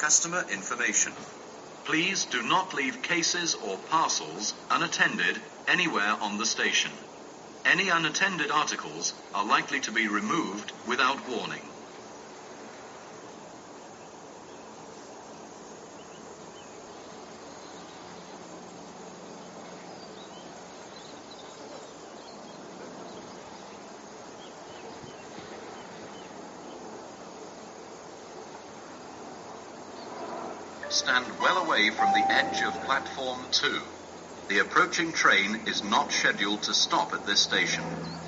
customer information. Please do not leave cases or parcels unattended anywhere on the station. Any unattended articles are likely to be removed without warning. Stand well away from the edge of platform 2. The approaching train is not scheduled to stop at this station.